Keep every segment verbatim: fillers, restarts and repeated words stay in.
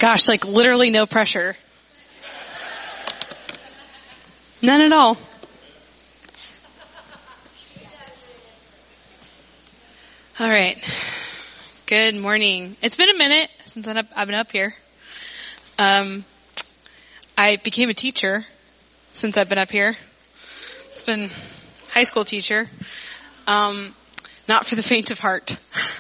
Gosh, like literally no pressure. None at all. All right. Good morning. It's been a minute since I've been up here. Um, I became a teacher since I've been up here. It's been high school teacher. Um, not for the faint of heart.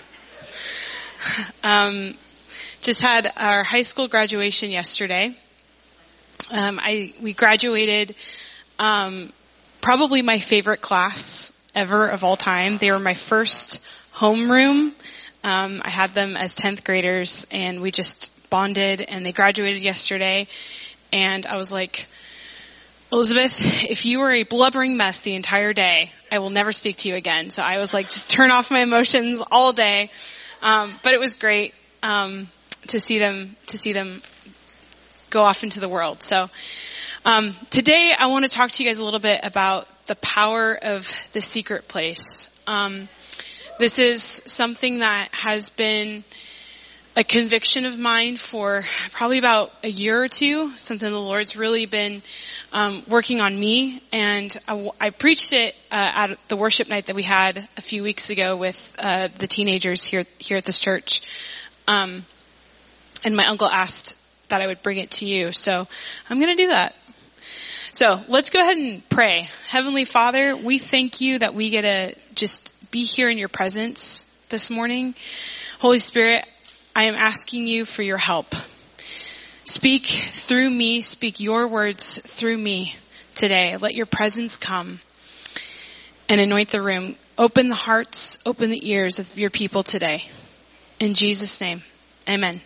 um, just had our high school graduation yesterday. Um, I we graduated. Um, probably my favorite class ever of all time. They were my first homeroom. Um, I had them as tenth graders, and we just bonded, and they graduated yesterday. And I was like, Elizabeth, if you were a blubbering mess the entire day, I will never speak to you again. So I was like, just turn off my emotions all day. Um, but it was great um, to see them to see them go off into the world. So um, today I want to talk to you guys a little bit about the power of the secret place. Um, this is something that has been a conviction of mine for probably about a year or two, something the Lord's really been um, working on me. And I, I preached it uh, at the worship night that we had a few weeks ago with uh, the teenagers here here at this church. Um, and my uncle asked that I would bring it to you, so I'm going to do that. So let's go ahead and pray. Heavenly Father, we thank you that we get to just be here in your presence this morning. Holy Spirit, I am asking you for your help. Speak through me, speak your words through me today. Let your presence come and anoint the room. Open the hearts, open the ears of your people today. In Jesus' name, amen.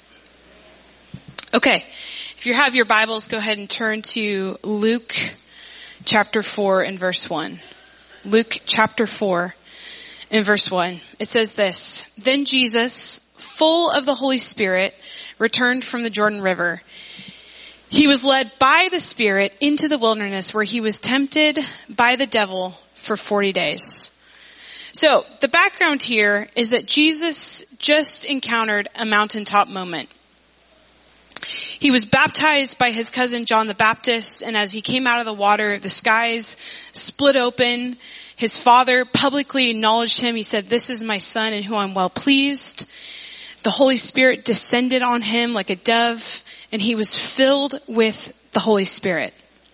Okay, if you have your Bibles, go ahead and turn to Luke chapter four and verse one. Luke chapter four and verse one. It says this: Then Jesus, full of the Holy Spirit, returned from the Jordan River. He was led by the Spirit into the wilderness, where he was tempted by the devil for forty days. So the background here is that Jesus just encountered a mountaintop moment. He was baptized by his cousin John the Baptist, and as he came out of the water, the skies split open. His father publicly acknowledged him. He said, "This is my son in whom I'm well pleased." The Holy Spirit descended on him like a dove, and he was filled with the Holy Spirit.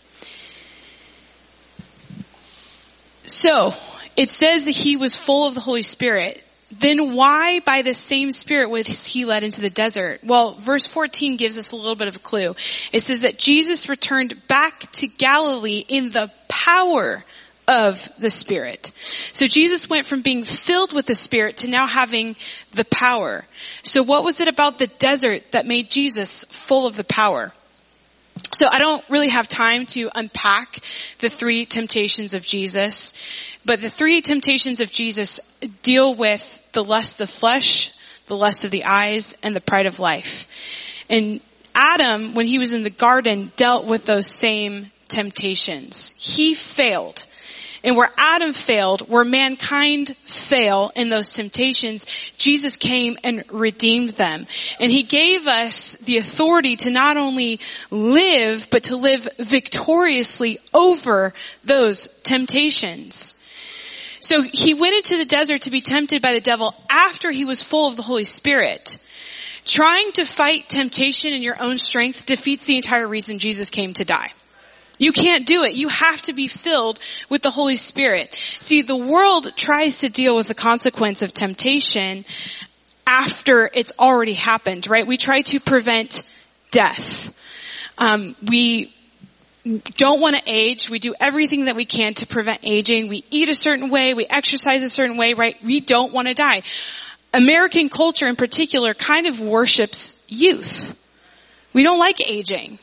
So, it says that he was full of the Holy Spirit. Then why by the same Spirit was he led into the desert? Well, verse fourteen gives us a little bit of a clue. It says that Jesus returned back to Galilee in the power of the Spirit. So Jesus went from being filled with the Spirit to now having the power. So what was it about the desert that made Jesus full of the power? So I don't really have time to unpack the three temptations of Jesus, but the three temptations of Jesus deal with the lust of flesh, the lust of the eyes, and the pride of life. And Adam, when he was in the garden, dealt with those same temptations. He failed. And where Adam failed, where mankind failed in those temptations, Jesus came and redeemed them. And he gave us the authority to not only live, but to live victoriously over those temptations. So he went into the desert to be tempted by the devil after he was full of the Holy Spirit. Trying to fight temptation in your own strength defeats the entire reason Jesus came to die. You can't do it. You have to be filled with the Holy Spirit. See, the world tries to deal with the consequence of temptation after it's already happened, right? We try to prevent death. Um, we don't want to age. We do everything that we can to prevent aging. We eat a certain way. We exercise a certain way, right? We don't want to die. American culture in particular kind of worships youth. We don't like aging.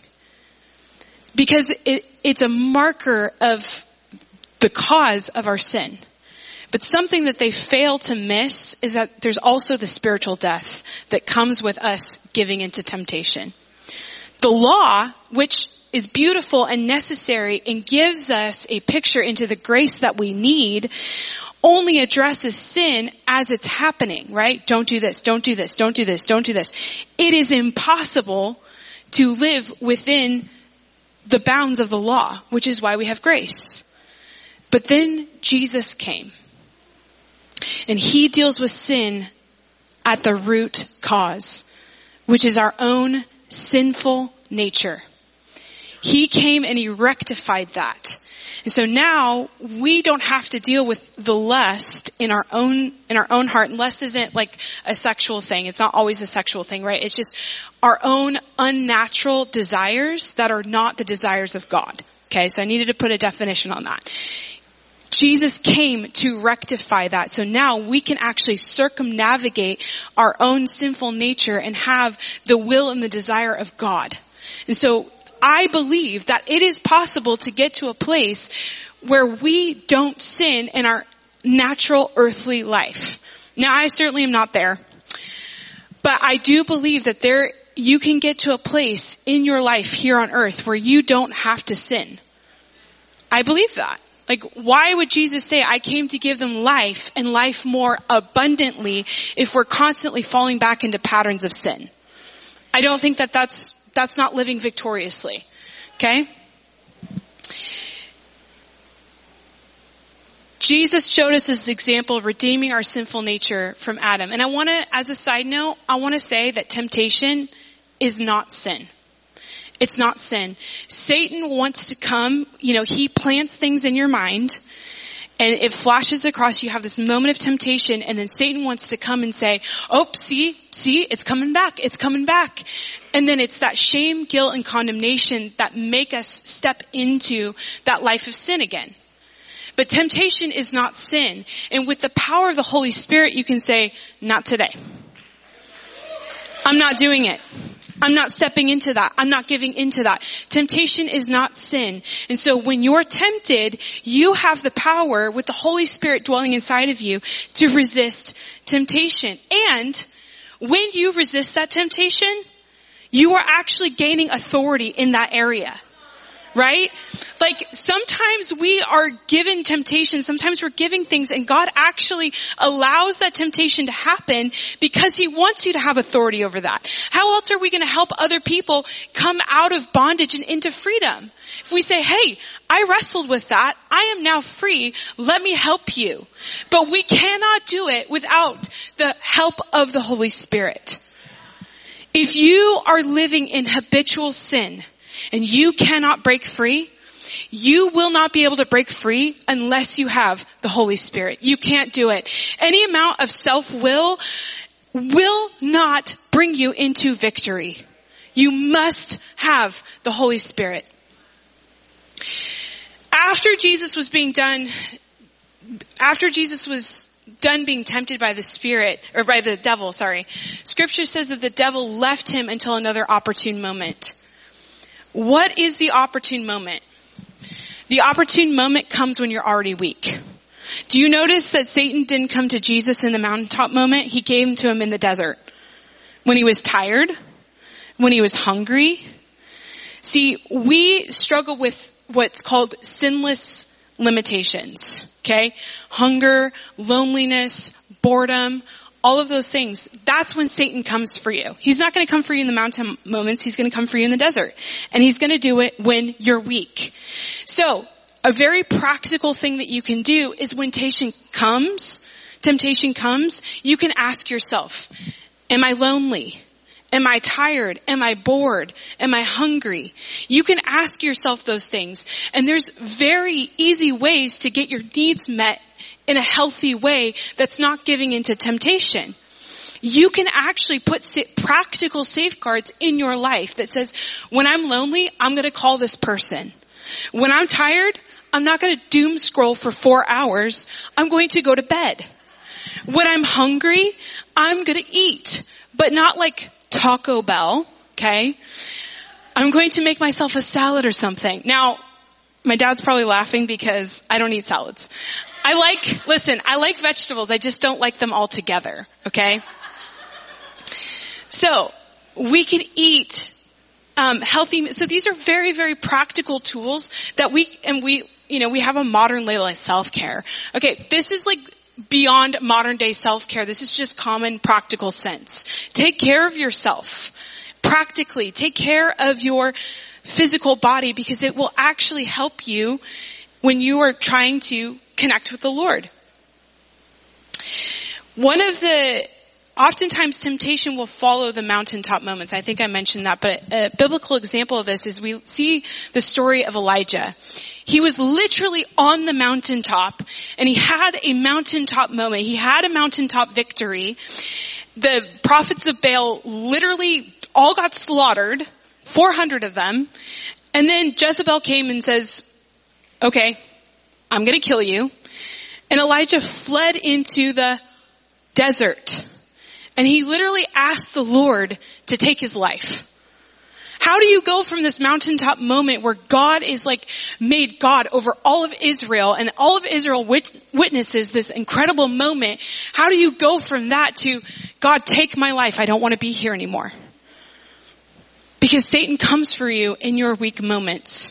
Because it, it's a marker of the cause of our sin. But something that they fail to miss is that there's also the spiritual death that comes with us giving into temptation. The law, which is beautiful and necessary and gives us a picture into the grace that we need, only addresses sin as it's happening, right? Don't do this, don't do this, don't do this, don't do this. It is impossible to live within the bounds of the law, which is why we have grace. But then Jesus came, and he deals with sin at the root cause, which is our own sinful nature. He came and he rectified that. And so now we don't have to deal with the lust in our own, in our own heart. And lust isn't like a sexual thing. It's not always a sexual thing, right? It's just our own unnatural desires that are not the desires of God. Okay. So I needed to put a definition on that. Jesus came to rectify that. So now we can actually circumnavigate our own sinful nature and have the will and the desire of God. And so I believe that it is possible to get to a place where we don't sin in our natural earthly life. Now, I certainly am not there, but I do believe that there, you can get to a place in your life here on earth where you don't have to sin. I believe that. Like, why would Jesus say, I came to give them life and life more abundantly if we're constantly falling back into patterns of sin? I don't think that that's That's not living victoriously. Okay? Jesus showed us this example of redeeming our sinful nature from Adam. And I want to, as a side note, I want to say that temptation is not sin. It's not sin. Satan wants to come, you know, he plants things in your mind, and it flashes across. You have this moment of temptation, and then Satan wants to come and say, oh, see, see, it's coming back, it's coming back. And then it's that shame, guilt, and condemnation that make us step into that life of sin again. But temptation is not sin. And with the power of the Holy Spirit, you can say, not today. I'm not doing it. I'm not stepping into that. I'm not giving into that. Temptation is not sin. And so when you're tempted, you have the power with the Holy Spirit dwelling inside of you to resist temptation. And when you resist that temptation, you are actually gaining authority in that area. Right? Like sometimes we are given temptation, sometimes we're giving things, and God actually allows that temptation to happen because he wants you to have authority over that. How else are we going to help other people come out of bondage and into freedom? If we say, hey, I wrestled with that, I am now free, let me help you. But we cannot do it without the help of the Holy Spirit. If you are living in habitual sin, and you cannot break free, you will not be able to break free unless you have the Holy Spirit. You can't do it. Any amount of self-will will not bring you into victory. You must have the Holy Spirit. After Jesus was being done, after Jesus was done being tempted by the Spirit, or by the devil, sorry, Scripture says that the devil left him until another opportune moment. What is the opportune moment? The opportune moment comes when you're already weak. Do you notice that Satan didn't come to Jesus in the mountaintop moment? He came to him in the desert. When he was tired, when he was hungry. See, we struggle with what's called sinless limitations. Okay? Hunger, loneliness, boredom, all of those things. That's when Satan comes for you. He's not going to come for you in the mountain moments. He's going to come for you in the desert. And he's going to do it when you're weak. So, a very practical thing that you can do is when temptation comes, temptation comes, you can ask yourself, am I lonely? Am I tired? Am I bored? Am I hungry? You can ask yourself those things. And there's very easy ways to get your needs met in a healthy way that's not giving into temptation. You can actually put practical safeguards in your life that says, when I'm lonely, I'm going to call this person. When I'm tired, I'm not going to doom scroll for four hours. I'm going to go to bed. When I'm hungry, I'm going to eat, but not like Taco Bell, okay? I'm going to make myself a salad or something. Now, my dad's probably laughing because I don't eat salads. I like, listen, I like vegetables. I just don't like them all together, okay? So, we can eat um healthy. So these are very, very practical tools that we, and we, you know, we have a modern label like self-care. Okay, this is like beyond modern day self-care. This is just common practical sense. Take care of yourself. Practically, take care of your physical body because it will actually help you when you are trying to connect with the Lord. One of the, oftentimes temptation will follow the mountaintop moments. I think I mentioned that, but a biblical example of this is we see the story of Elijah. He was literally on the mountaintop and he had a mountaintop moment. He had a mountaintop victory. The prophets of Baal literally all got slaughtered, four hundred of them. And then Jezebel came and says, okay, I'm going to kill you. And Elijah fled into the desert. And he literally asked the Lord to take his life. How do you go from this mountaintop moment where God is like made God over all of Israel and all of Israel wit- witnesses this incredible moment? How do you go from that to God, take my life. I don't want to be here anymore. Because Satan comes for you in your weak moments.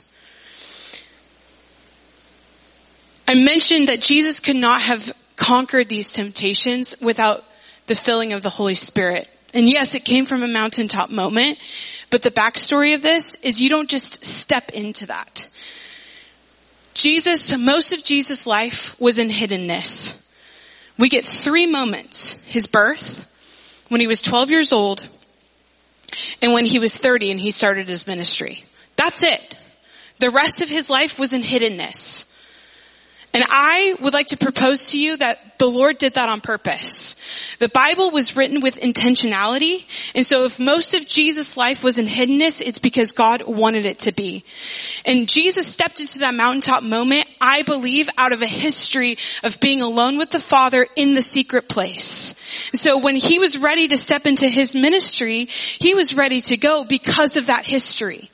I mentioned that Jesus could not have conquered these temptations without the filling of the Holy Spirit. And yes, it came from a mountaintop moment, but the backstory of this is you don't just step into that. Jesus, most of Jesus' life was in hiddenness. We get three moments: his birth, when he was twelve years old, and when he was thirty and he started his ministry. That's it. The rest of his life was in hiddenness. And I would like to propose to you that the Lord did that on purpose. The Bible was written with intentionality. And so if most of Jesus' life was in hiddenness, it's because God wanted it to be. And Jesus stepped into that mountaintop moment, I believe, out of a history of being alone with the Father in the secret place. And so when he was ready to step into his ministry, he was ready to go because of that history.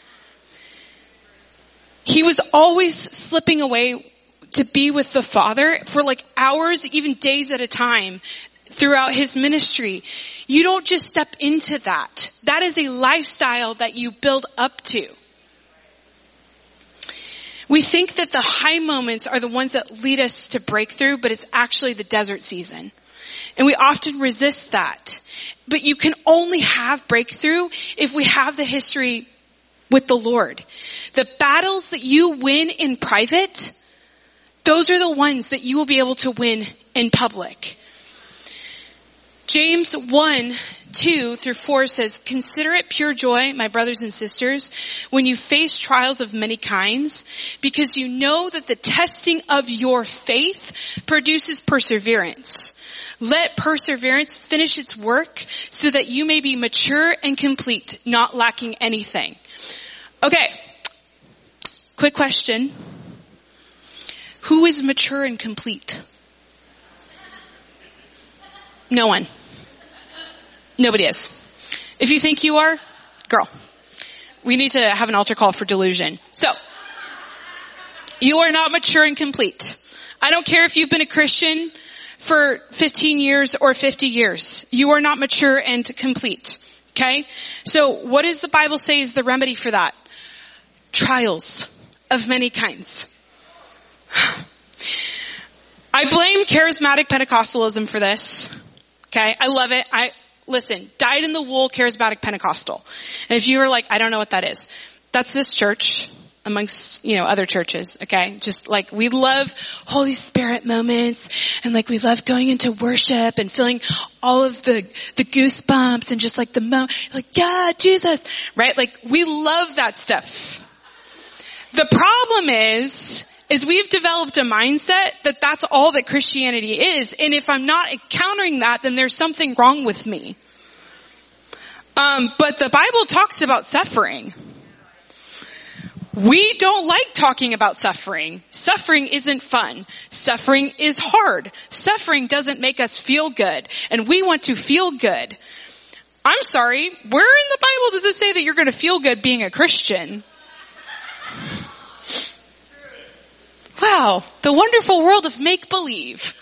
He was always slipping away to be with the Father for like hours, even days at a time throughout his ministry. You don't just step into that. That is a lifestyle that you build up to. We think that the high moments are the ones that lead us to breakthrough, but it's actually the desert season. And we often resist that. But you can only have breakthrough if we have the history with the Lord. The battles that you win in private, those are the ones that you will be able to win in public. James one, two through four says, "Consider it pure joy, my brothers and sisters, when you face trials of many kinds, because you know that the testing of your faith produces perseverance. Let perseverance finish its work so that you may be mature and complete, not lacking anything." Okay, quick question. Who is mature and complete? No one. Nobody is. If you think you are, girl, we need to have an altar call for delusion. So, you are not mature and complete. I don't care if you've been a Christian for fifteen years or fifty years. You are not mature and complete. Okay? So, what does the Bible say is the remedy for that? Trials of many kinds. I blame charismatic Pentecostalism for this. Okay, I love it. I listen, dyed in the wool charismatic Pentecostal. And if you were like, I don't know what that is, that's this church amongst, you know, other churches. Okay, just like we love Holy Spirit moments, and like we love going into worship and feeling all of the the goosebumps and just like the mo, like yeah, Jesus, right? Like we love that stuff. The problem is. is we've developed a mindset that that's all that Christianity is. And if I'm not encountering that, then there's something wrong with me. Um, but the Bible talks about suffering. We don't like talking about suffering. Suffering isn't fun. Suffering is hard. Suffering doesn't make us feel good. And we want to feel good. I'm sorry, where in the Bible does it say that you're going to feel good being a Christian? Wow, the wonderful world of make-believe.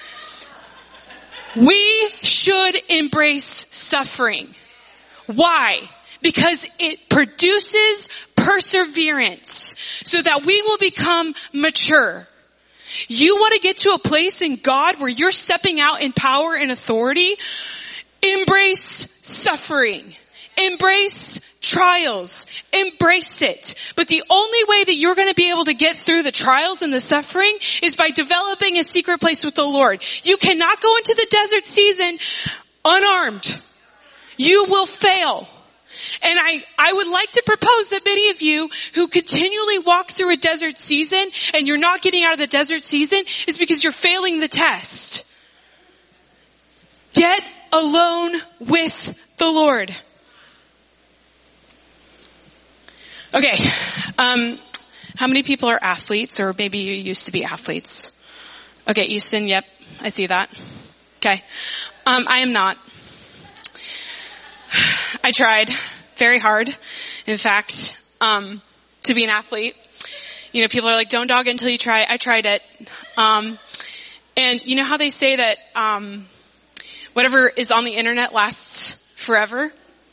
We should embrace suffering. Why? Because it produces perseverance so that we will become mature. You want to get to a place in God where you're stepping out in power and authority? Embrace suffering. Embrace trials. Embrace it. But the only way that you're going to be able to get through the trials and the suffering is by developing a secret place with the Lord. You cannot go into the desert season unarmed. You will fail. And I, I would like to propose that many of you who continually walk through a desert season and you're not getting out of the desert season is because you're failing the test. Get alone with the Lord. Okay, um, how many people are athletes, or maybe you used to be athletes? Okay, Easton, yep, I see that. Okay, um, I am not. I tried very hard, in fact, um, to be an athlete. You know, people are like, don't dog it until you try it. I tried it. Um, and you know how they say that, um, whatever is on the internet lasts forever?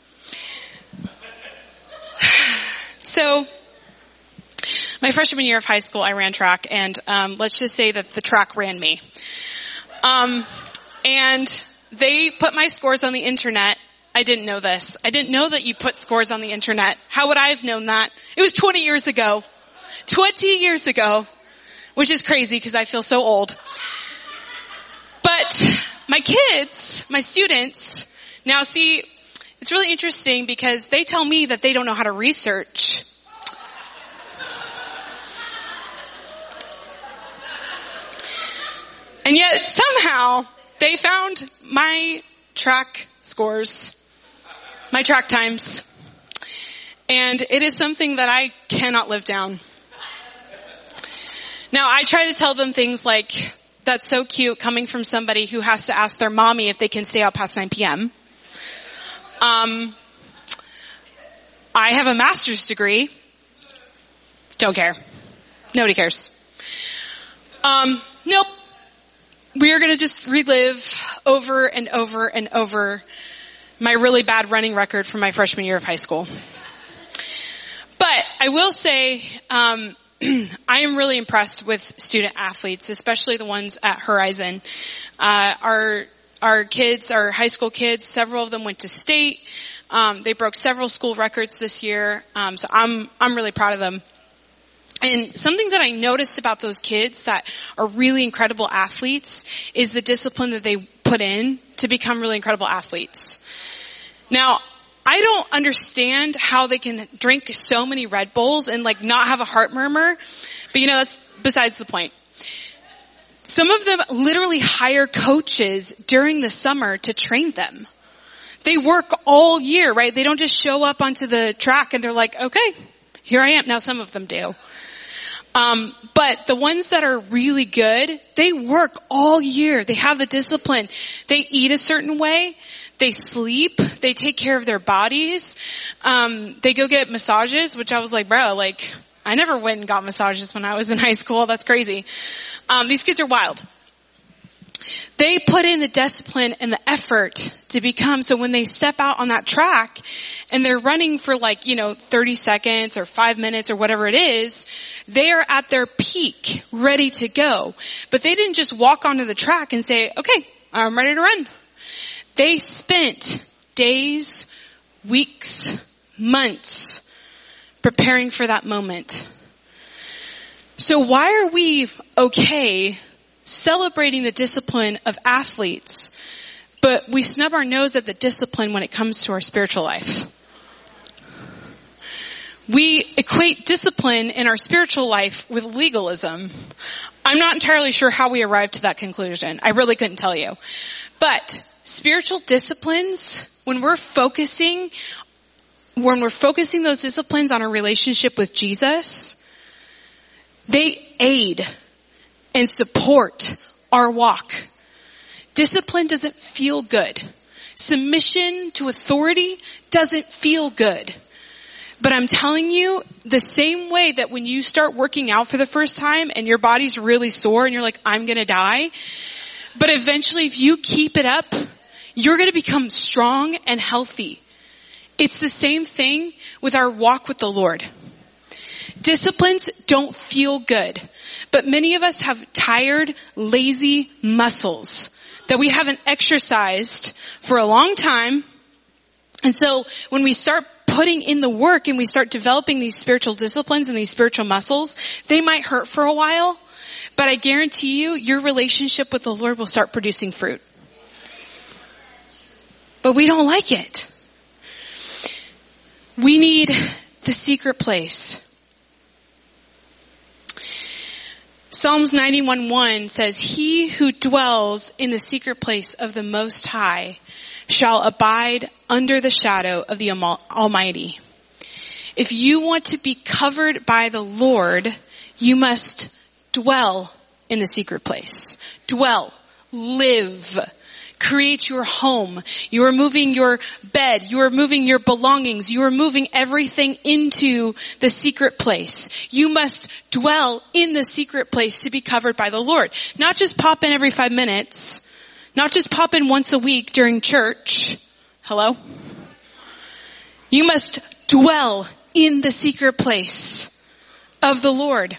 So, my freshman year of high school, I ran track, and, um, let's just say that the track ran me. Um, and they put my scores on the internet. I didn't know this. I didn't know that you put scores on the internet. How would I have known that? It was twenty years ago. twenty years ago. Which is crazy because I feel so old. But my kids, my students, now see, it's really interesting because they tell me that they don't know how to research. And yet somehow they found my track scores. My track times. And it is something that I cannot live down. Now, I try to tell them things like, that's so cute coming from somebody who has to ask their mommy if they can stay out past nine p.m. Um, I have a master's degree. Don't care. Nobody cares. Um, nope. We are going to just relive over and over and over my really bad running record from my freshman year of high school. But I will say, um, I am really impressed with student athletes, especially the ones at Horizon. Uh, our, our kids, our high school kids, several of them went to state. Um, they broke several school records this year. Um, so I'm, I'm really proud of them. And something that I noticed about those kids that are really incredible athletes is the discipline that they put in to become really incredible athletes. Now, I don't understand how they can drink so many Red Bulls and like not have a heart murmur, but you know, that's besides the point. Some of them literally hire coaches during the summer to train them. They work all year, right? They don't just show up onto the track and they're like, okay, here I am. Now some of them do. Um, but the ones that are really good, they work all year. They have the discipline. They eat a certain way. They sleep. They take care of their bodies. Um, they go get massages, which I was like, bro, like, I never went and got massages when I was in high school. That's crazy. Um, these kids are wild. They put in the discipline and the effort to become, so when they step out on that track and they're running for like, you know, thirty seconds or five minutes or whatever it is, they are at their peak, ready to go. But they didn't just walk onto the track and say, okay, I'm ready to run. They spent days, weeks, months preparing for that moment. So why are we okay celebrating the discipline of athletes, but we snub our nose at the discipline when it comes to our spiritual life? We equate discipline in our spiritual life with legalism. I'm not entirely sure how we arrived to that conclusion. I really couldn't tell you. But spiritual disciplines, when we're focusing, when we're focusing those disciplines on a relationship with Jesus, they aid and support our walk. Discipline doesn't feel good. Submission to authority doesn't feel good. But I'm telling you, the same way that when you start working out for the first time and your body's really sore and you're like, I'm gonna die. But eventually if you keep it up, you're gonna become strong and healthy. It's the same thing with our walk with the Lord. Disciplines don't feel good, but many of us have tired, lazy muscles that we haven't exercised for a long time, And so when we start putting in the work and we start developing these spiritual disciplines and these spiritual muscles, they might hurt for a while, but I guarantee you, your relationship with the Lord will start producing fruit. But we don't like it. We need the secret place. Psalms ninety-one one says, "He who dwells in the secret place of the Most High shall abide under the shadow of the Almighty." If you want to be covered by the Lord, you must dwell in the secret place. Dwell. Live. Create your home. You are moving your bed. You are moving your belongings. You are moving everything into the secret place. You must dwell in the secret place to be covered by the Lord. Not just pop in every five minutes. Not just pop in once a week during church. Hello? You must dwell in the secret place of the Lord.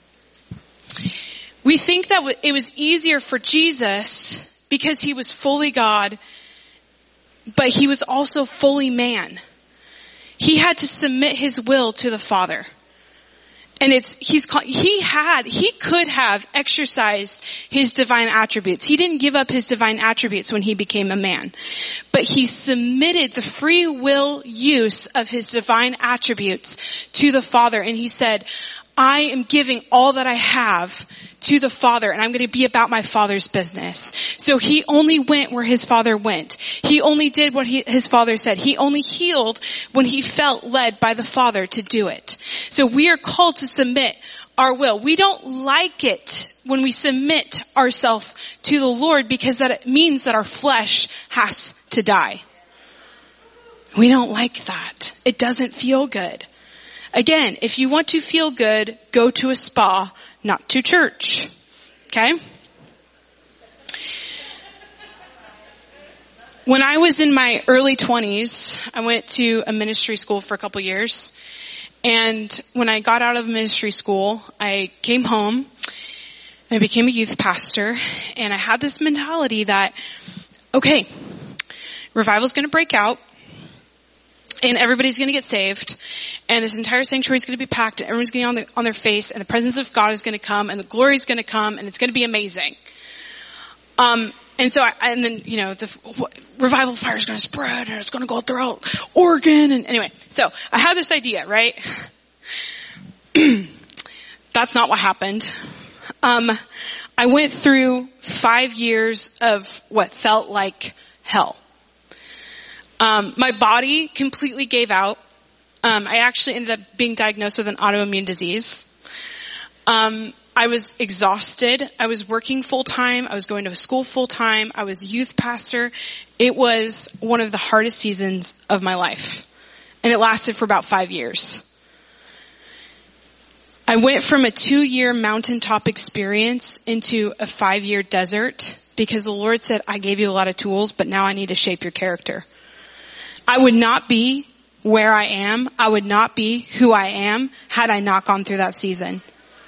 We think that it was easier for Jesus because he was fully God, but he was also fully man. He had to submit his will to the Father. And it's, he's, he had, he could have exercised his divine attributes. He didn't give up his divine attributes when he became a man. But he submitted the free will use of his divine attributes to the Father. And he said, I am giving all that I have to the Father, and I'm going to be about my Father's business. So he only went where his Father went. He only did what he, his Father said. He only healed when he felt led by the Father to do it. So we are called to submit our will. We don't like it when we submit ourselves to the Lord, because that means that our flesh has to die. We don't like that. It doesn't feel good. Again, if you want to feel good, go to a spa, not to church. Okay? When I was in my early twenties, I went to a ministry school for a couple years. And when I got out of ministry school, I came home. I became a youth pastor. And I had this mentality that, okay, revival's going to break out. And everybody's going to get saved, and this entire sanctuary is going to be packed, and everyone's going to be on, the, on their face, and the presence of God is going to come, and the glory is going to come, and it's going to be amazing. Um, and so, I, and then, you know, the what, revival fire is going to spread, and it's going to go throughout Oregon, and anyway, so I had this idea, right? That's not what happened. Um, I went through five years of what felt like hell. Um, my body completely gave out. Um, I actually ended up being diagnosed with an autoimmune disease. Um, I was exhausted. I was working full time. I was going to school full time. I was a youth pastor. It was one of the hardest seasons of my life. And it lasted for about five years. I went from a two-year mountaintop experience into a five-year desert because the Lord said, I gave you a lot of tools, but now I need to shape your character. I would not be where I am. I would not be who I am had I not gone through that season.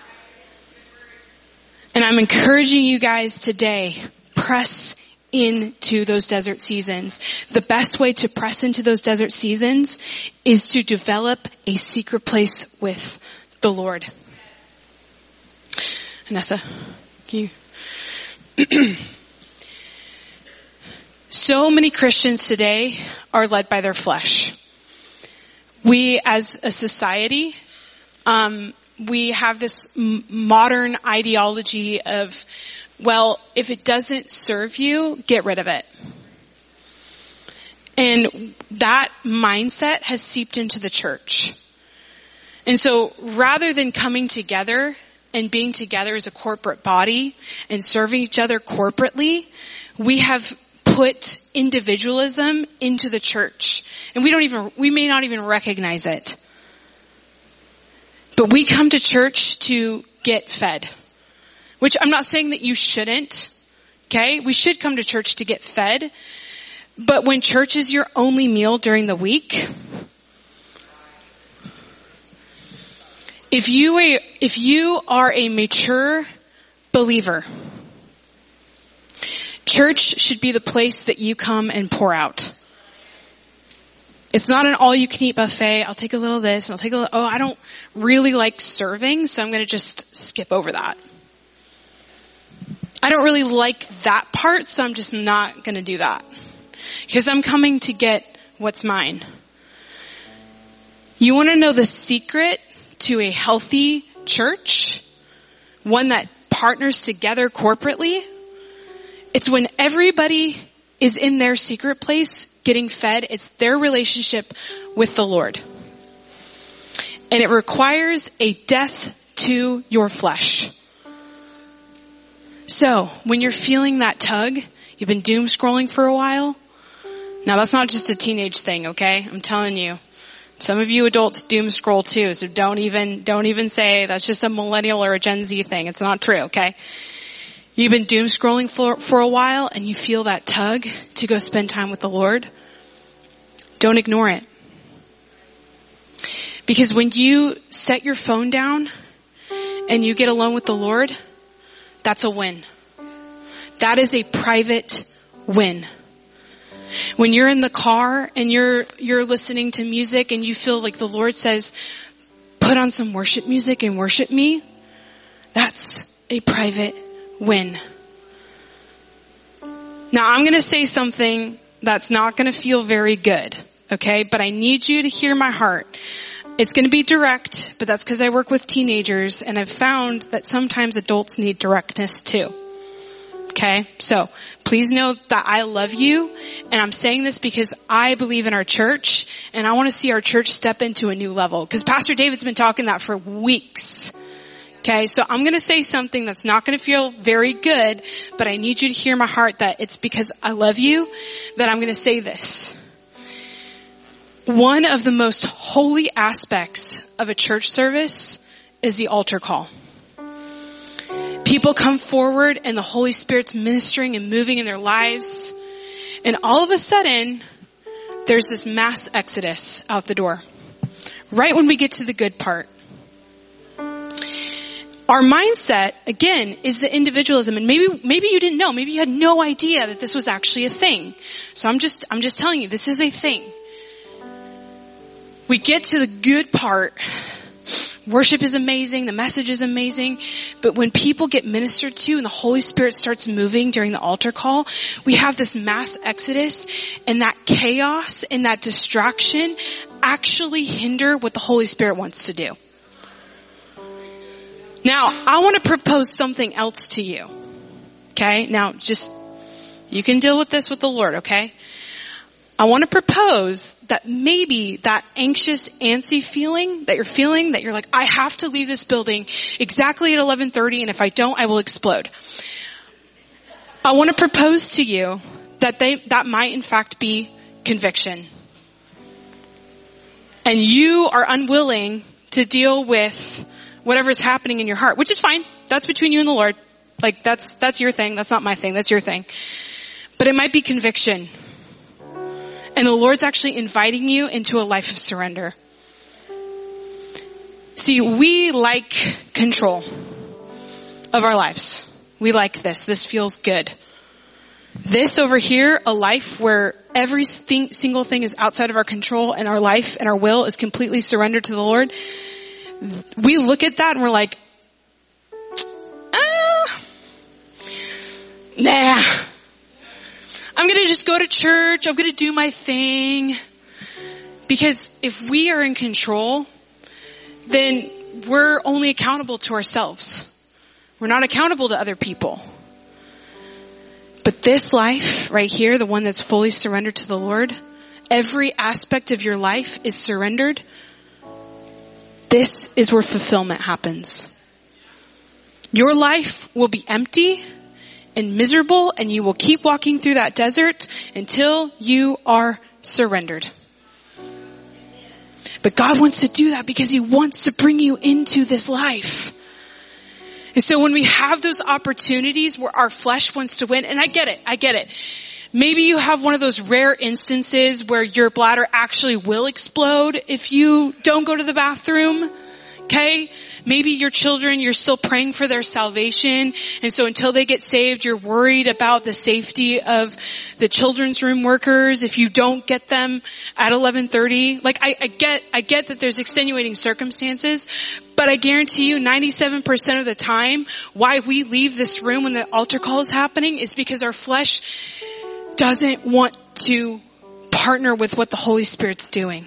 And I'm encouraging you guys today, press into those desert seasons. The best way to press into those desert seasons is to develop a secret place with the Lord. Vanessa, can you? So many Christians today are led by their flesh. We as a society, um, we have this m- modern ideology of, well, if it doesn't serve you, get rid of it. And that mindset has seeped into the church. And so rather than coming together and being together as a corporate body and serving each other corporately, we have put individualism into the church. And we don't even, we may not even recognize it. But we come to church to get fed. Which I'm not saying that you shouldn't. Okay? We should come to church to get fed. But when church is your only meal during the week, if you are, if you are a mature believer, church should be the place that you come and pour out. It's not an all-you-can-eat buffet. I'll take a little of this and I'll take a little, oh, I don't really like serving, so I'm going to just skip over that. I don't really like that part, so I'm just not going to do that. Because I'm coming to get what's mine. You want to know the secret to a healthy church? One that partners together corporately? It's when everybody is in their secret place getting fed. It's their relationship with the Lord. And it requires a death to your flesh. So, when you're feeling that tug, you've been doom scrolling for a while. Now that's not just a teenage thing, okay? I'm telling you. Some of you adults doom scroll too, so don't even, don't even say that's just a millennial or a Gen Z thing. It's not true, okay? You've been doom scrolling for, for a while and you feel that tug to go spend time with the Lord. Don't ignore it. Because when you set your phone down and you get alone with the Lord, that's a win. That is a private win. When you're in the car and you're, you're listening to music and you feel like the Lord says, put on some worship music and worship me, that's a private win. Now I'm going to say something that's not going to feel very good, okay? But I need you to hear my heart. It's going to be direct, but that's because I work with teenagers and I've found that sometimes adults need directness too. Okay, so please know that I love you, and I'm saying this because I believe in our church, and I want to see our church step into a new level, because Pastor David's been talking that for weeks. Okay, so I'm going to say something that's not going to feel very good, but I need you to hear my heart that it's because I love you that I'm going to say this. One of the most holy aspects of a church service is the altar call. People come forward and the Holy Spirit's ministering and moving in their lives. And all of a sudden, there's this mass exodus out the door. Right when we get to the good part. Our mindset, again, is the individualism. And maybe, maybe you didn't know. Maybe you had no idea that this was actually a thing. So I'm just, I'm just telling you, this is a thing. We get to the good part. Worship is amazing. The message is amazing. But when people get ministered to and the Holy Spirit starts moving during the altar call, we have this mass exodus, and that chaos and that distraction actually hinder what the Holy Spirit wants to do. Now, I want to propose something else to you. Okay? Now, just, you can deal with this with the Lord, okay? I want to propose that maybe that anxious, antsy feeling that you're feeling, that you're like, I have to leave this building exactly at eleven thirty, and if I don't, I will explode. I want to propose to you that they, that might in fact be conviction. And you are unwilling to deal with whatever's happening in your heart, which is fine. That's between you and the Lord. Like, that's, that's your thing. That's not my thing. That's your thing. But it might be conviction. And the Lord's actually inviting you into a life of surrender. See, we like control of our lives. We like this. This feels good. This over here, a life where every thing, single thing is outside of our control, and our life and our will is completely surrendered to the Lord. We look at that and we're like, ah, nah. I'm going to just go to church. I'm going to do my thing. Because if we are in control, then we're only accountable to ourselves. We're not accountable to other people. But this life right here, the one that's fully surrendered to the Lord, every aspect of your life is surrendered. This is where fulfillment happens. Your life will be empty and miserable, and you will keep walking through that desert until you are surrendered. But God wants to do that because He wants to bring you into this life. And so when we have those opportunities where our flesh wants to win, and I get it, I get it. Maybe you have one of those rare instances where your bladder actually will explode if you don't go to the bathroom. Okay? Maybe your children, you're still praying for their salvation. And so until they get saved, you're worried about the safety of the children's room workers if you don't get them at eleven thirty. Like I, I get, I get that there's extenuating circumstances, but I guarantee you ninety-seven percent of the time why we leave this room when the altar call is happening is because our flesh doesn't want to partner with what the Holy Spirit's doing.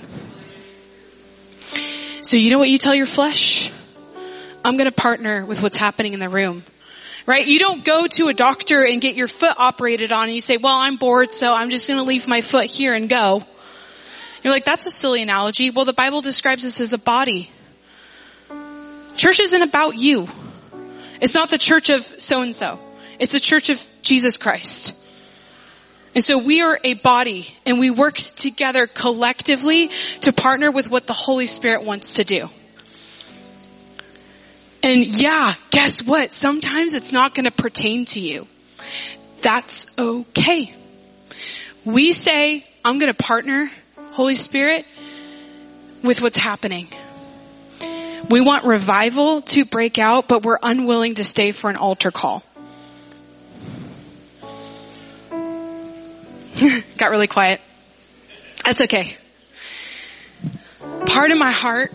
So you know what you tell your flesh? I'm going to partner with what's happening in the room. Right? You don't go to a doctor and get your foot operated on and you say, well, I'm bored, so I'm just going to leave my foot here and go. You're like, that's a silly analogy. Well, the Bible describes us as a body. Church isn't about you. It's not the church of so-and-so. It's the church of Jesus Christ. And so we are a body, and we work together collectively to partner with what the Holy Spirit wants to do. And yeah, guess what? Sometimes it's not going to pertain to you. That's okay. We say, I'm going to partner, Holy Spirit, with what's happening. We want revival to break out, but we're unwilling to stay for an altar call. Got really quiet. That's okay. Part of my heart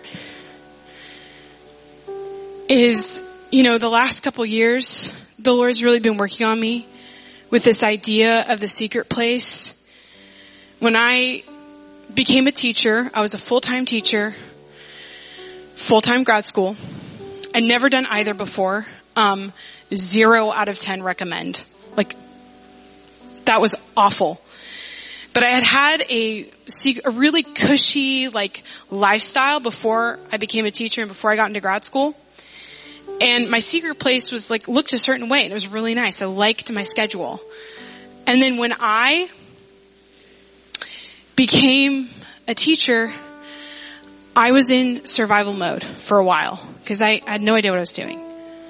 is, you know, the last couple years, the Lord's really been working on me with this idea of the secret place. When I became a teacher, I was a full-time teacher, full-time grad school. I'd never done either before. Um, zero out of ten recommend. Like, that was awful. But I had had a, a really cushy, like, lifestyle before I became a teacher and before I got into grad school. And my secret place was, like, looked a certain way, and it was really nice. I liked my schedule. And then when I became a teacher, I was in survival mode for a while because I, I had no idea what I was doing.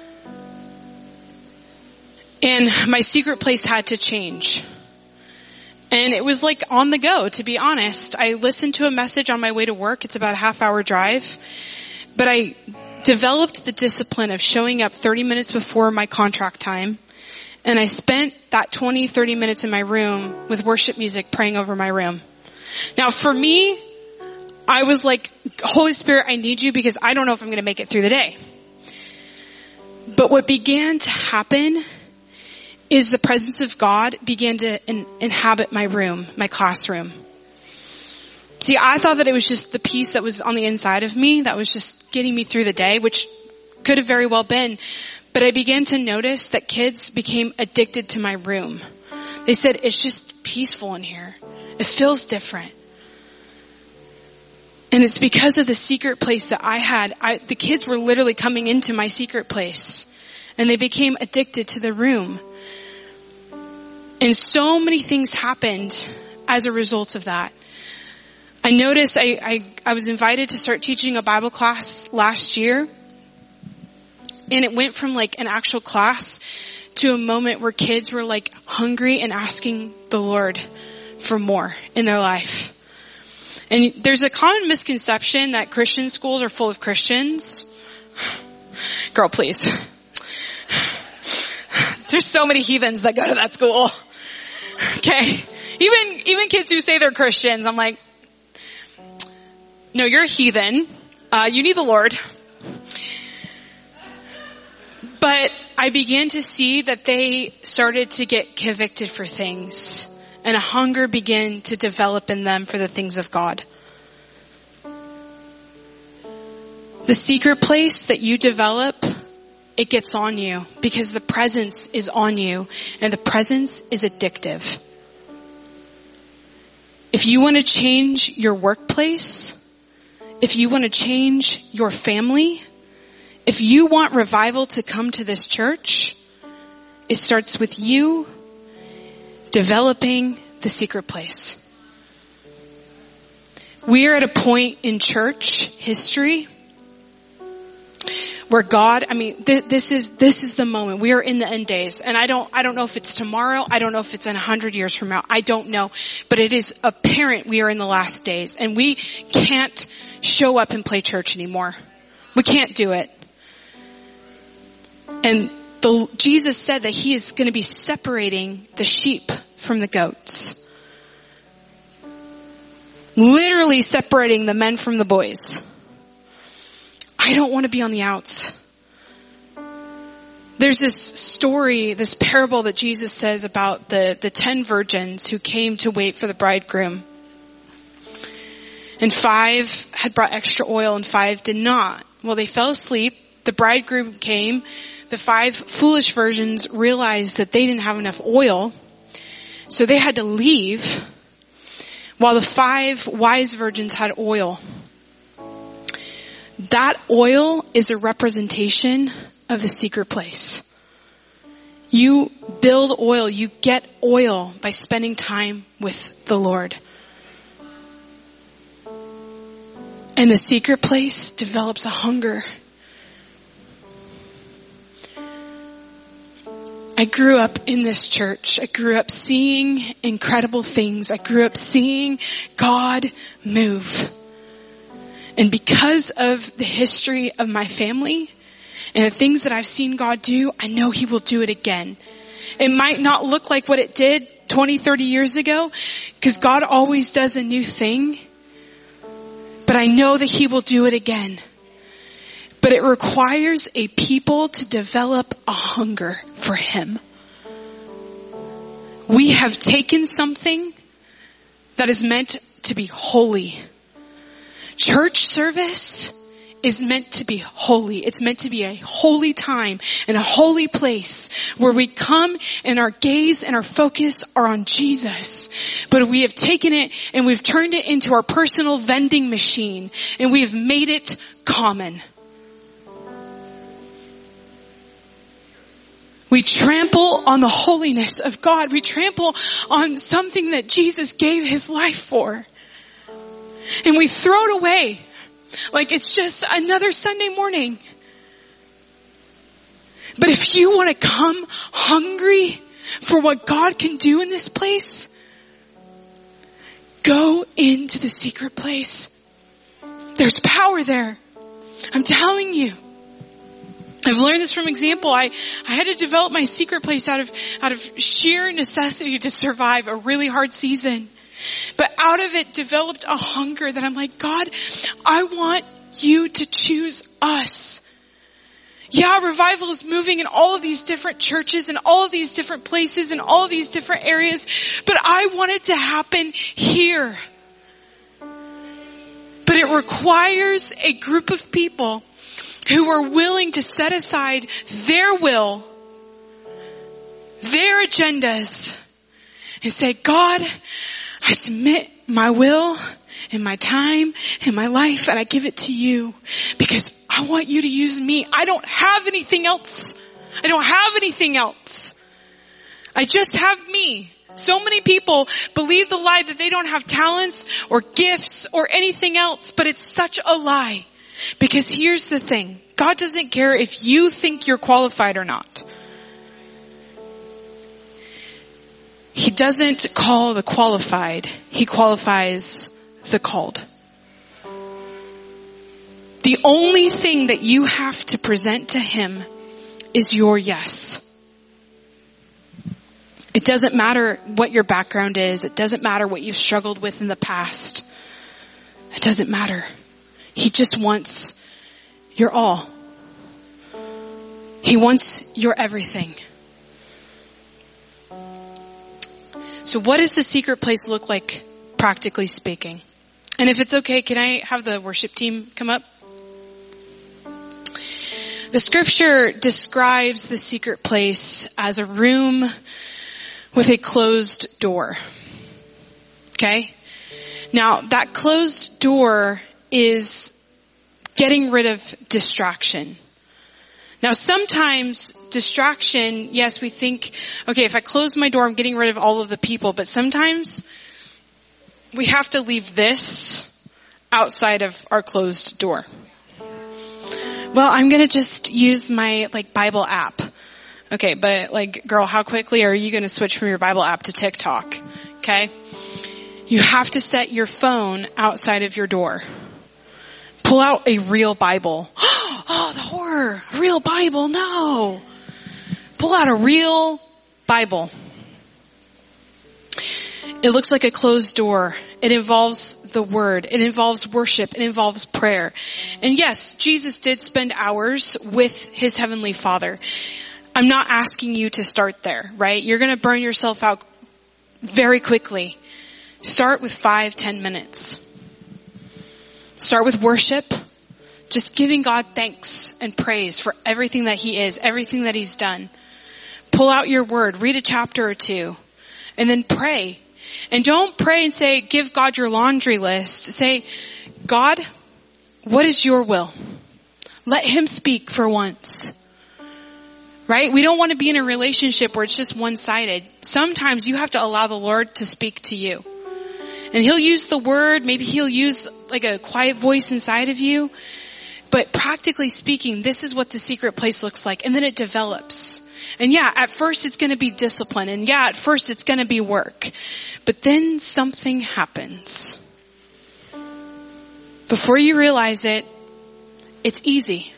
And my secret place had to change. And it was like on the go, to be honest. I listened to a message on my way to work. It's about a half hour drive. But I developed the discipline of showing up thirty minutes before my contract time. And I spent that twenty, thirty minutes in my room with worship music praying over my room. Now for me, I was like, Holy Spirit, I need you because I don't know if I'm going to make it through the day. But what began to happen is the presence of God began to in, inhabit my room, my classroom. See, I thought that it was just the peace that was on the inside of me that was just getting me through the day, which could have very well been. But I began to notice that kids became addicted to my room. They said, it's just peaceful in here. It feels different. And it's because of the secret place that I had. I, the kids were literally coming into my secret place. And they became addicted to the room. And so many things happened as a result of that. I noticed I, I, I was invited to start teaching a Bible class last year. And it went from like an actual class to a moment where kids were like hungry and asking the Lord for more in their life. And there's a common misconception that Christian schools are full of Christians. Girl, please. There's so many heathens that go to that school. Okay. Even, even kids who say they're Christians, I'm like, no, you're a heathen. Uh, you need the Lord. But I began to see that they started to get convicted for things. And a hunger began to develop in them for the things of God. The secret place that you develop, it gets on you because the presence is on you, and the presence is addictive. If you want to change your workplace, if you want to change your family, if you want revival to come to this church, it starts with you developing the secret place. We are at a point in church history where God, I mean, th- this is, this is the moment. We are in the end days. And I don't, I don't know if it's tomorrow. I don't know if it's in a hundred years from now. I don't know. But it is apparent we are in the last days. And we can't show up and play church anymore. We can't do it. And the, Jesus said that he is going to be separating the sheep from the goats. Literally separating the men from the boys. I don't want to be on the outs. There's this story, this parable that Jesus says about the, the ten virgins who came to wait for the bridegroom. And five had brought extra oil and five did not. Well, they fell asleep. The bridegroom came. The five foolish virgins realized that they didn't have enough oil. So they had to leave while the five wise virgins had oil. That oil is a representation of the secret place. You build oil, you get oil by spending time with the Lord. And the secret place develops a hunger. I grew up in this church. I grew up seeing incredible things. I grew up seeing God move. And because of the history of my family and the things that I've seen God do, I know he will do it again. It might not look like what it did twenty, thirty years ago, because God always does a new thing. But I know that he will do it again. But it requires a people to develop a hunger for him. We have taken something that is meant to be holy. Church service is meant to be holy. It's meant to be a holy time and a holy place where we come and our gaze and our focus are on Jesus. But we have taken it and we've turned it into our personal vending machine and we have made it common. We trample on the holiness of God. We trample on something that Jesus gave his life for. And we throw it away like it's just another Sunday morning. But if you want to come hungry for what God can do in this place, go into the secret place. There's power there. I'm telling you. I've learned this from example. I, I had to develop my secret place out of, out of sheer necessity to survive a really hard season. But out of it developed a hunger that I'm like, God, I want you to choose us. Yeah, revival is moving in all of these different churches and all of these different places and all of these different areas. But I want it to happen here. But it requires a group of people who are willing to set aside their will, their agendas, and say, God, I submit my will and my time and my life and I give it to you because I want you to use me. I don't have anything else. I don't have anything else. I just have me. So many people believe the lie that they don't have talents or gifts or anything else, but it's such a lie. Because here's the thing. God doesn't care if you think you're qualified or not. He doesn't call the qualified. He qualifies the called. The only thing that you have to present to him is your yes. It doesn't matter what your background is. It doesn't matter what you've struggled with in the past. It doesn't matter. He just wants your all. He wants your everything. So what does the secret place look like, practically speaking? And if it's okay, can I have the worship team come up? The scripture describes the secret place as a room with a closed door. Okay? Now, that closed door is getting rid of distraction. Now, sometimes distraction, yes, we think, okay, if I close my door, I'm getting rid of all of the people. But sometimes we have to leave this outside of our closed door. Well, I'm going to just use my like Bible app. Okay, but like, girl, how quickly are you going to switch from your Bible app to TikTok? Okay? You have to set your phone outside of your door. Pull out a real Bible. oh, the horror, a real Bible, no. Pull out a real Bible. It looks like a closed door. It involves the word. It involves worship. It involves prayer. And yes, Jesus did spend hours with his heavenly Father. I'm not asking you to start there, right? You're going to burn yourself out very quickly. Start with five, ten minutes. Start with worship. Just giving God thanks and praise for everything that he is, everything that he's done. Pull out your word. Read a chapter or two. And then pray. And don't pray and say, give God your laundry list. Say, God, what is your will? Let him speak for once. Right? We don't want to be in a relationship where it's just one-sided. Sometimes you have to allow the Lord to speak to you. And he'll use the word. Maybe he'll use like a quiet voice inside of you. But practically speaking, this is what the secret place looks like. And then it develops. And yeah, at first it's going to be discipline. And yeah, at first it's going to be work. But then something happens. Before you realize it, it's easy.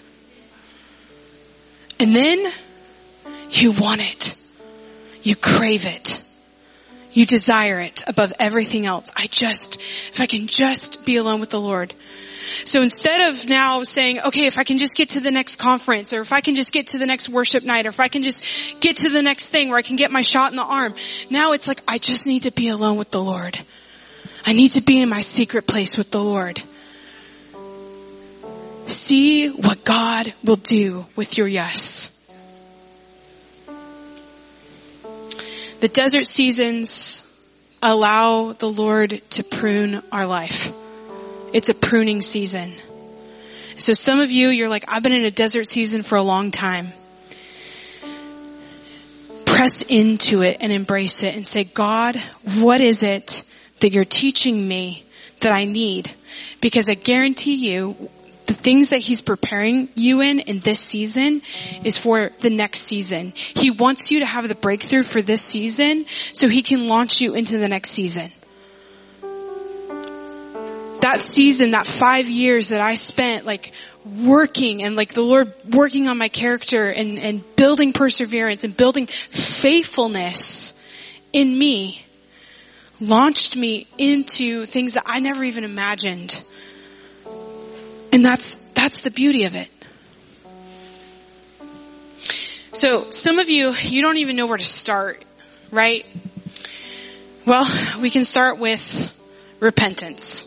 And then you want it. You crave it. You desire it above everything else. I just, if I can just be alone with the Lord. So instead of now saying, okay, if I can just get to the next conference, or if I can just get to the next worship night, or if I can just get to the next thing where I can get my shot in the arm. Now it's like, I just need to be alone with the Lord. I need to be in my secret place with the Lord. See what God will do with your yes. The desert seasons allow the Lord to prune our life. It's a pruning season. So some of you, you're like, I've been in a desert season for a long time. Press into it and embrace it and say, God, what is it that you're teaching me that I need? Because I guarantee you, the things that he's preparing you in in this season is for the next season. He wants you to have the breakthrough for this season so he can launch you into the next season. That season, that five years that I spent like working and like the Lord working on my character and, and building perseverance and building faithfulness in me launched me into things that I never even imagined. And that's, that's the beauty of it. So some of you, you don't even know where to start, right? Well, we can start with repentance.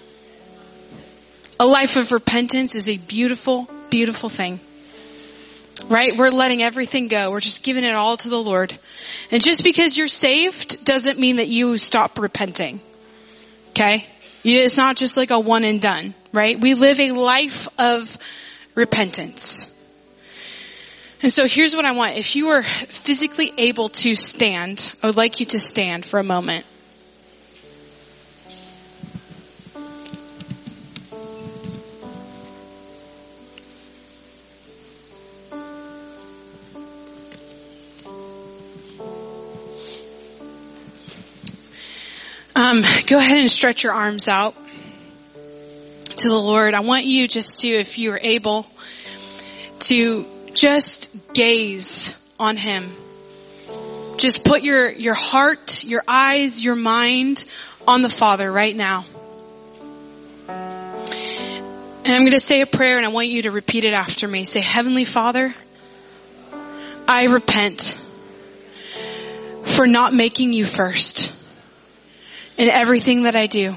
A life of repentance is a beautiful, beautiful thing. Right? We're letting everything go. We're just giving it all to the Lord. And just because you're saved doesn't mean that you stop repenting. Okay? It's not just like a one and done, right? We live a life of repentance. And so here's what I want. If you are physically able to stand, I would like you to stand for a moment. Um, go ahead and stretch your arms out to the Lord. I want you just to, if you are able, to just gaze on him. Just put your, your heart, your eyes, your mind on the Father right now. And I'm going to say a prayer and I want you to repeat it after me. Say, Heavenly Father, I repent for not making you first in everything that I do.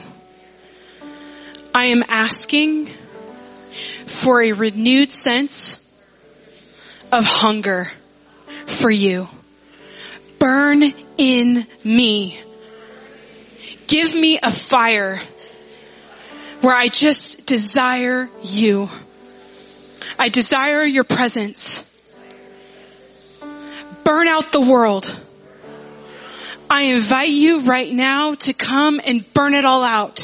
I am asking for a renewed sense of hunger for you. Burn in me. Give me a fire where I just desire you. I desire your presence. Burn out the world. I invite you right now to come and burn it all out.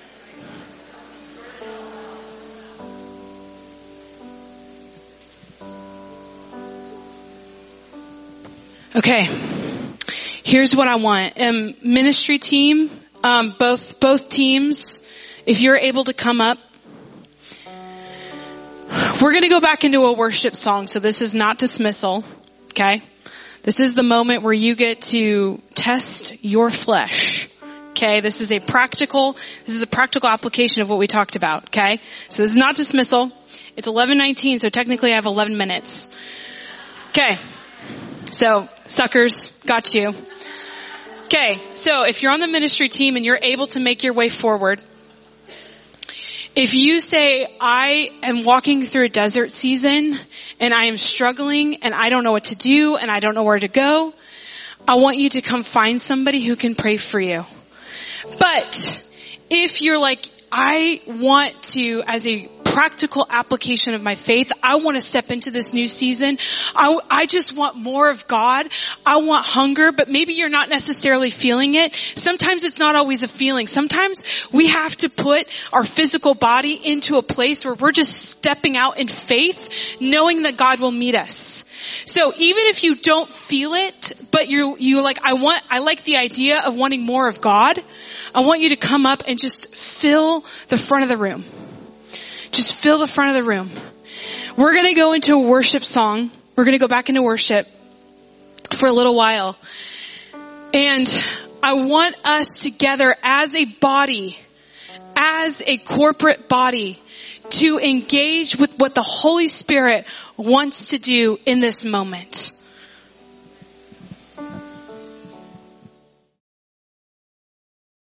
Okay, here's what I want. Um, ministry team, um, both both teams, if you're able to come up, we're we're going to go back into a worship song. So this is not dismissal. Okay. This is the moment where you get to test your flesh. Okay. This is a practical, this is a practical application of what we talked about. Okay. So this is not dismissal. It's eleven nineteen. So technically I have eleven minutes. Okay. So suckers, got you. Okay. So if you're on the ministry team and you're able to make your way forward, if you say, I am walking through a desert season and I am struggling and I don't know what to do and I don't know where to go, I want you to come find somebody who can pray for you. But if you're like, I want to, as a practical application of my faith, I want to step into this new season. I, I just want more of God. I want hunger, but maybe you're not necessarily feeling it. Sometimes it's not always a feeling. Sometimes we have to put our physical body into a place where we're just stepping out in faith, knowing that God will meet us. So even if you don't feel it, but you're, you like, I want, I like the idea of wanting more of God. I want you to come up and just fill the front of the room. Just fill the front of the room. We're going to go into a worship song. We're going to go back into worship for a little while. And I want us together as a body, as a corporate body, to engage with what the Holy Spirit wants to do in this moment.